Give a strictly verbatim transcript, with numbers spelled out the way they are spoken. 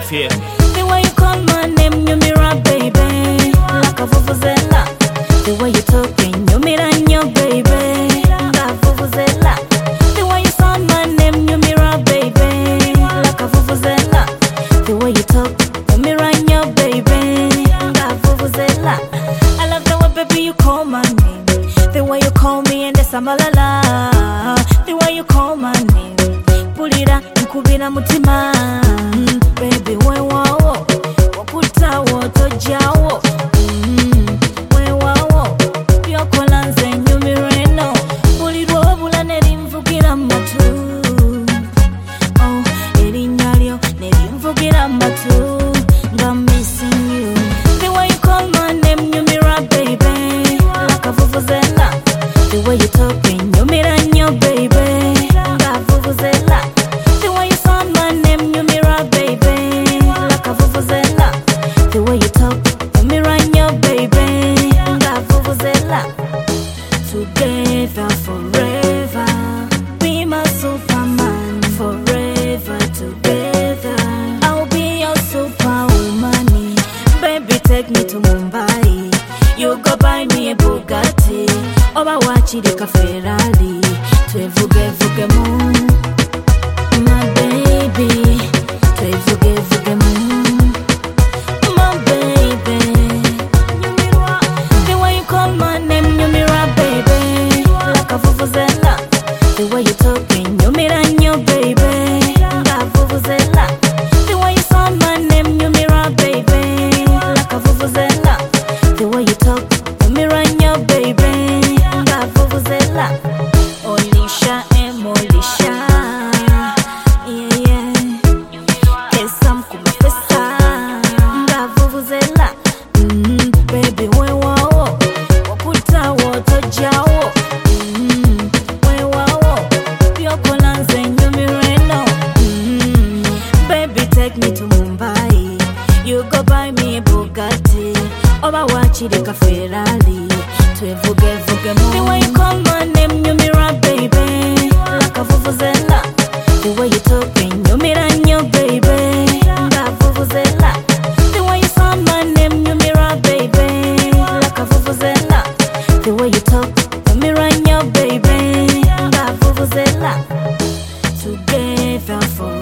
fear. The way you call my name, you mirror, baby, like a vuvuzela. The way you talking, you mirror, your baby, like a vuvuzela. The way you sound my name, you mirror, baby, like a vuvuzela. The way you talk, you mirror, your baby, like a vuvuzela. I love the way, baby, you call my name. The way you call me and the samalala. The way you call my name, pulira nkubira mutima. Mm, baby, we wawo wakutawo tojawo. Mm, we wawo byokola nze nyumireno. Bulirwa obula nerimvugira matu. Oh, erinnya lyo nerimvugira matu. I'm missing you. The way you call my name, you mirror, baby, like a vuvuzela. The way you talking, you mirror, your baby, like a vuvuzela. The way you sound my name, you mirror, baby, like a vuvuzela. The way you talk, you mirror, your baby, like a vuvuzela. Together forever, be my superman. Forever together, I'll be your superwoman. Baby, take me to Mumbai. You go buy me a Bugatti. Oba wachirika Ferrari. Twevuge vuge mu, my baby. Twevuge vuge mu, my baby. The way you call my name, you mirror, baby, like a vuvuzela. The way you talking, you mirror, your baby, like a vuvuzela. The way you sound my name, you mirror, baby, like a vuvuzela. The way you talk, you mirror, your baby, like a vuvuzela. Olisha em olisha, yeah yeah. Kesam kumepesa, like vuvuzela. Mm, baby, we wawo wakutawo tojawo. Mm, we wawo byokola nze nyumireno. Mm, baby, take me to Mumbai. You go buy me a Bugatti. Oba wachirika Ferrari. Twevuge vuge mu. The way you call my name, you mirror, baby, like a vuvuzela. The way you talking, you mirror, your baby, like a vuvuzela. The way you sound my name, you mirror, baby, like a vuvuzela. The way you talk, you mirror, your baby, like a vuvuzela. Together for